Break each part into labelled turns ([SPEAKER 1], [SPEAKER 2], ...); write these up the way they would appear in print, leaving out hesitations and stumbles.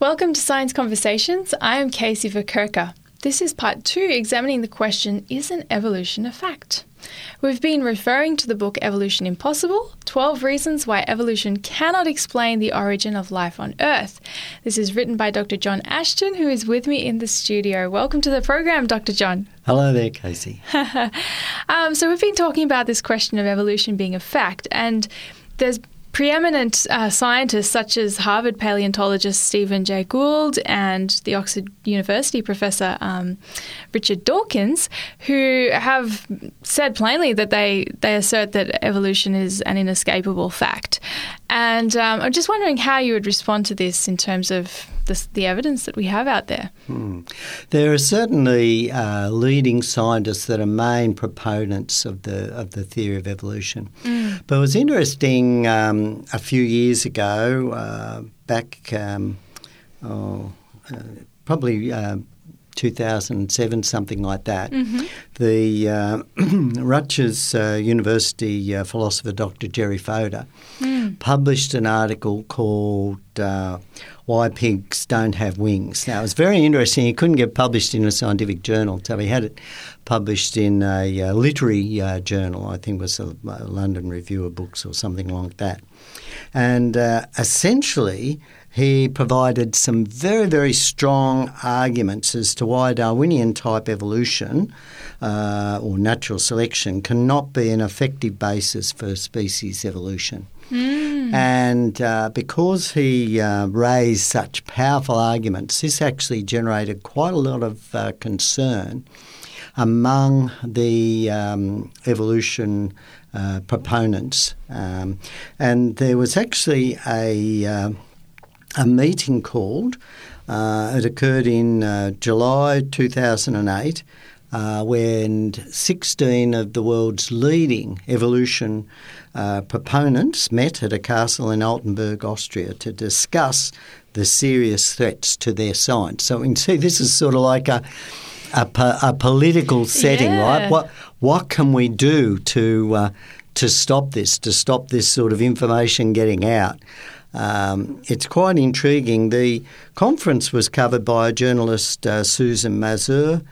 [SPEAKER 1] Welcome to Science Conversations. I am Casey Verkerker. This is part 2, examining the question, isn't evolution a fact? We've been referring to the book Evolution Impossible, 12 Reasons Why Evolution Cannot Explain the Origin of Life on Earth. This is written by Dr. John Ashton, who is with me in the studio. Welcome to the program, Dr. John.
[SPEAKER 2] Hello there, Casey.
[SPEAKER 1] So we've been talking about this question of evolution being a fact, and there's preeminent scientists such as Harvard paleontologist Stephen Jay Gould and the Oxford University professor Richard Dawkins, who have said plainly that they assert that evolution is an inescapable fact. And I'm just wondering how you would respond to this in terms of the evidence that we have out there.
[SPEAKER 2] There are certainly leading scientists that are main proponents of the theory of evolution. But it was interesting a few years ago, back probably 2007, something like that, the Rutgers University philosopher Dr. Jerry Fodor published an article called Why Pigs Don't Have Wings. Now, it was very interesting. He couldn't get published in a scientific journal, so he had it published in a literary journal. I think it was a London Review of Books or something like that. And essentially, he provided some very, very strong arguments as to why Darwinian-type evolution or natural selection cannot be an effective basis for species evolution. And because he raised such powerful arguments, this actually generated quite a lot of concern among the evolution proponents. And there was actually a meeting called. It occurred in July 2008 when 16 of the world's leading evolution proponents met at a castle in Altenburg, Austria, to discuss the serious threats to their science. So we can see this is sort of like a political setting, right? What can we do to stop this sort of information getting out? It's quite intriguing. The conference was covered by a journalist, Susan Mazur,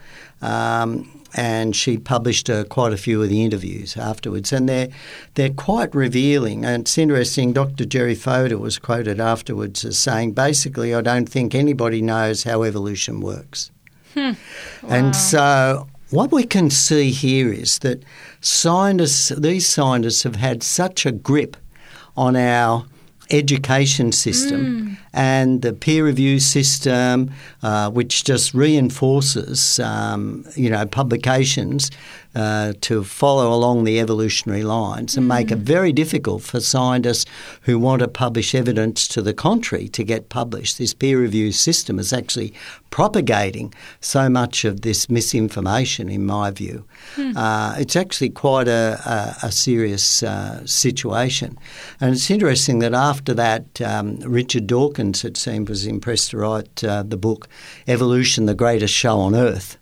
[SPEAKER 2] and she published quite a few of the interviews afterwards, and they're quite revealing. And it's interesting, Dr. Jerry Fodor was quoted afterwards as saying, basically, I don't think anybody knows how evolution works. Wow. And so what we can see here is that these scientists have had such a grip on our education system and the peer review system, which just reinforces, publications to follow along the evolutionary lines and make it very difficult for scientists who want to publish evidence to the contrary to get published. This peer review system is actually propagating so much of this misinformation, in my view. It's actually quite a serious situation. And it's interesting that after that, Richard Dawkins, it seemed, was impressed to write the book Evolution, the Greatest Show on Earth.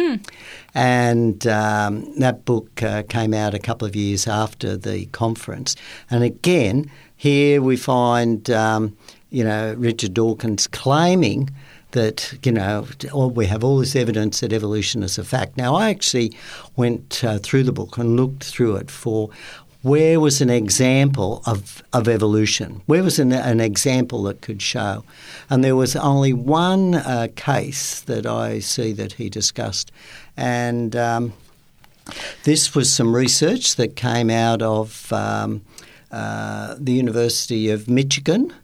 [SPEAKER 2] And that book came out a couple of years after the conference. And again, here we find, Richard Dawkins claiming that, we have all this evidence that evolution is a fact. Now, I actually went through the book and looked through it for where was an example of evolution? Where was an example that could show? And there was only one case that I see that he discussed. And this was some research that came out of the University of Michigan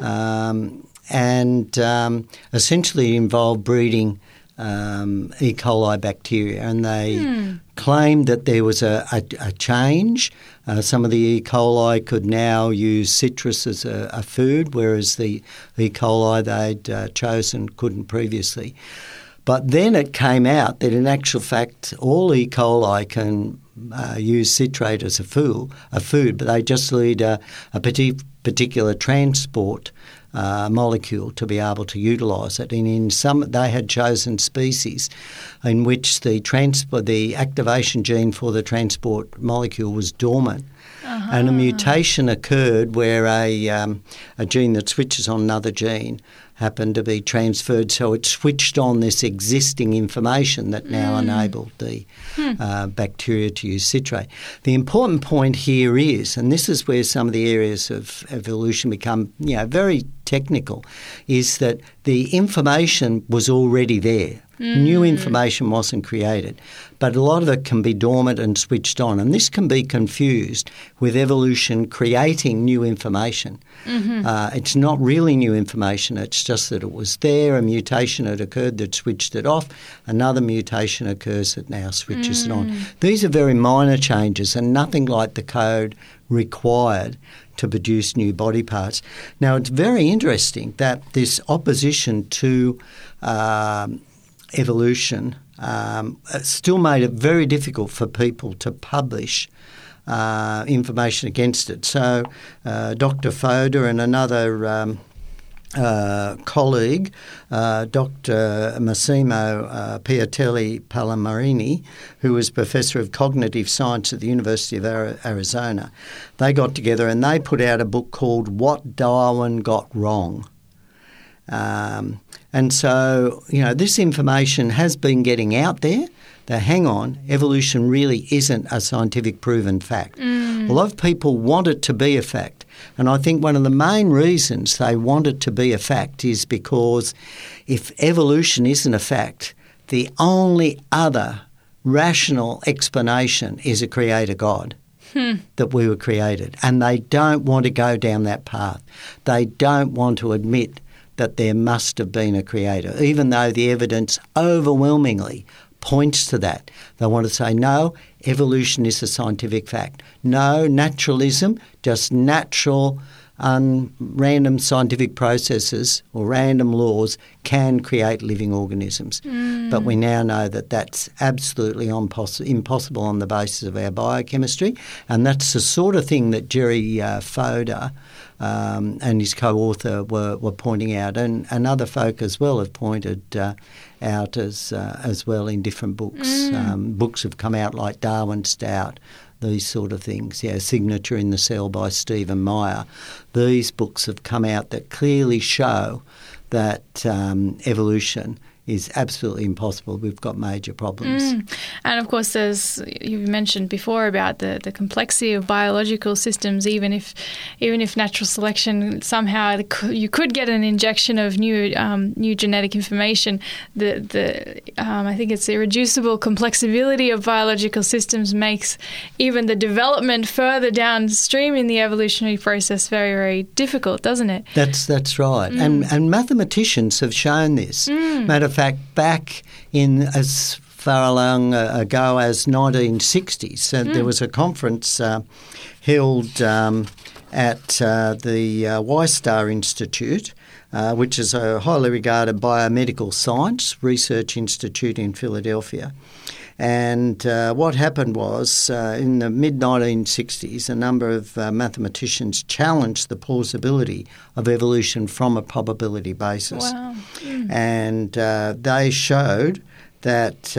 [SPEAKER 2] and essentially involved breeding E. coli bacteria, and they claimed that there was a change. Some of the E. coli could now use citrus as a food, whereas the E. coli they'd chosen couldn't previously. But then it came out that in actual fact all E. coli can use citrate as a food, but they just need a particular transport molecule to be able to utilise it. And in some, they had chosen species in which the activation gene for the transport molecule was dormant. And a mutation occurred where a gene that switches on another gene happened to be transferred, so it switched on this existing information that now enabled the bacteria to use citrate. The important point here is, and this is where some of the areas of evolution become very technical, is that the information was already there. New information wasn't created, but a lot of it can be dormant and switched on, and this can be confused with evolution creating new information. It's not really new information, it's just that it was there, a mutation had occurred that switched it off, another mutation occurs that now switches it on. These are very minor changes and nothing like the code required to produce new body parts. Now, it's very interesting that this opposition to evolution still made it very difficult for people to publish information against it. So Dr. Fodor and another colleague, Dr. Massimo Piatelli Palamarini, who was Professor of Cognitive Science at the University of Arizona, they got together and they put out a book called What Darwin Got Wrong. And so, this information has been getting out there that, hang on, evolution really isn't a scientific proven fact. A lot of people want it to be a fact. And I think one of the main reasons they want it to be a fact is because if evolution isn't a fact, the only other rational explanation is a creator God. That we were created. And they don't want to go down that path. They don't want to admit that there must have been a creator, even though the evidence overwhelmingly points to that. They want to say, no, evolution is a scientific fact. No, naturalism, just natural, random scientific processes or random laws can create living organisms. But we now know that that's absolutely impossible on the basis of our biochemistry, and that's the sort of thing that Jerry Fodor and his co-author were pointing out, and other folk as well have pointed out as well in different books. Books have come out like Darwin's Doubt, these sort of things. Signature in the Cell by Stephen Meyer. These books have come out that clearly show that evolution is absolutely impossible. We've got major problems.
[SPEAKER 1] And of course, you've mentioned before about the complexity of biological systems. Even if natural selection somehow you could get an injection of new genetic information, I think it's the irreducible complexity of biological systems makes even the development further downstream in the evolutionary process very, very difficult, doesn't it?
[SPEAKER 2] That's right. And mathematicians have shown this. Matter of fact, back in as far along ago as 1960s, there was a conference held at the Wistar Institute, which is a highly regarded biomedical science research institute in Philadelphia. And what happened was in the mid-1960s, a number of mathematicians challenged the plausibility of evolution from a probability basis.
[SPEAKER 1] Wow.
[SPEAKER 2] And they showed that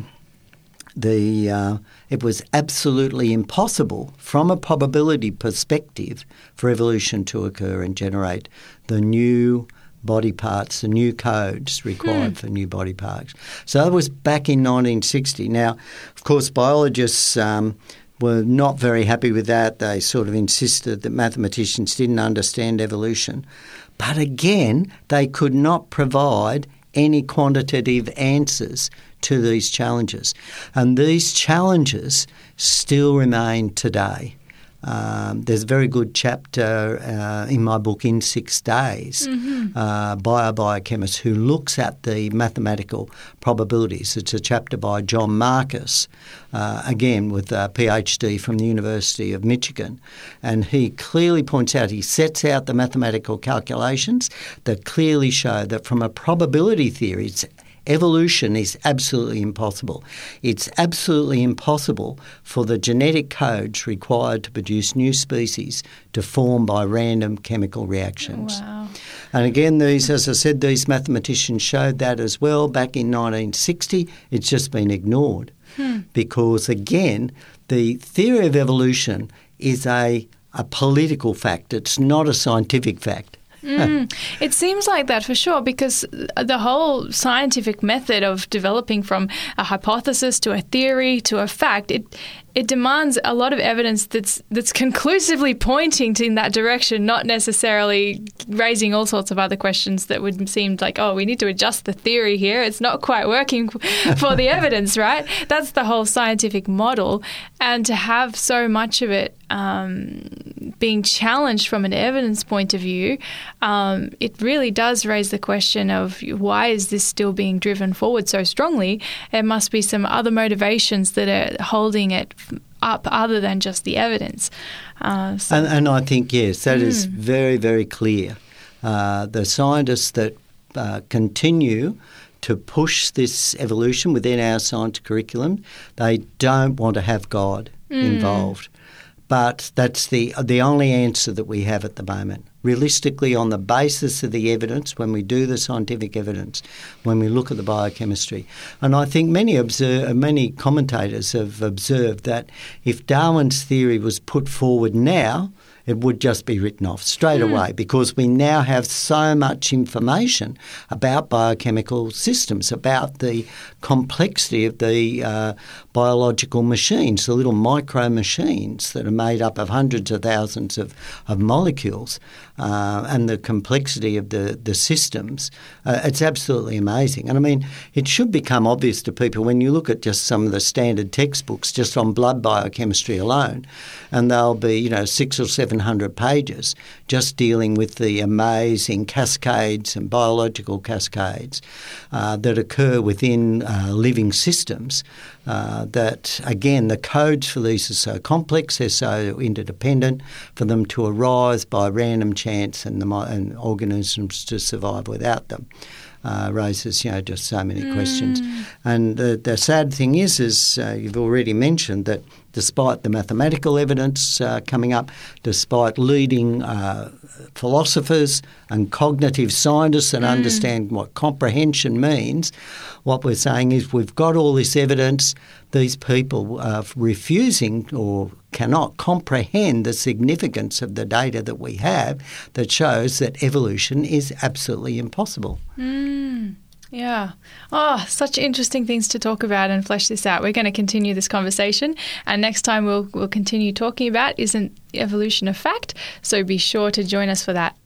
[SPEAKER 2] it was absolutely impossible from a probability perspective for evolution to occur and generate the new body parts, the new codes required for new body parts. So that was back in 1960. Now, of course, biologists were not very happy with that. They sort of insisted that mathematicians didn't understand evolution. But again, they could not provide any quantitative answers to these challenges. And these challenges still remain today. There's a very good chapter in my book, In 6 Days, by a biochemist who looks at the mathematical probabilities. It's a chapter by John Marcus, again with a PhD from the University of Michigan. And he clearly points out, he sets out the mathematical calculations that clearly show that from a probability theory, it's evolution is absolutely impossible. It's absolutely impossible for the genetic codes required to produce new species to form by random chemical reactions.
[SPEAKER 1] Wow.
[SPEAKER 2] And again, these, as I said, these mathematicians showed that as well back in 1960. It's just been ignored because, again, the theory of evolution is a political fact. It's not a scientific fact.
[SPEAKER 1] It seems like that for sure, because the whole scientific method of developing from a hypothesis to a theory to a fact, it demands a lot of evidence that's conclusively pointing in that direction, not necessarily raising all sorts of other questions that would seem like, oh, we need to adjust the theory here. It's not quite working for the evidence, right? That's the whole scientific model. And to have so much of it being challenged from an evidence point of view, it really does raise the question of why is this still being driven forward so strongly? There must be some other motivations that are holding it up other than just the evidence.
[SPEAKER 2] And I think, yes, that is very, very clear. The scientists that continue to push this evolution within our science curriculum, they don't want to have God involved. But that's the only answer that we have at the moment. Realistically, on the basis of the evidence, when we do the scientific evidence, when we look at the biochemistry. And I think many commentators have observed that if Darwin's theory was put forward now, it would just be written off straight away, because we now have so much information about biochemical systems, about the complexity of the biological machines, the little micro machines that are made up of hundreds of thousands of molecules, and the complexity of the systems. It's absolutely amazing. And I mean, it should become obvious to people when you look at just some of the standard textbooks just on blood biochemistry alone, and they'll be, 600 or 700 pages just dealing with the amazing cascades and biological cascades that occur within living systems. That, again, the codes for these are so complex, they're so interdependent, for them to arise by random chance and organisms to survive without them raises, just so many questions. And the sad thing is you've already mentioned, that despite the mathematical evidence coming up, despite leading philosophers and cognitive scientists that understand what comprehension means, what we're saying is we've got all this evidence. These people are refusing or cannot comprehend the significance of the data that we have that shows that evolution is absolutely impossible.
[SPEAKER 1] Yeah. Oh, such interesting things to talk about and flesh this out. We're going to continue this conversation, and next time we'll continue talking about, isn't evolution a fact? So be sure to join us for that.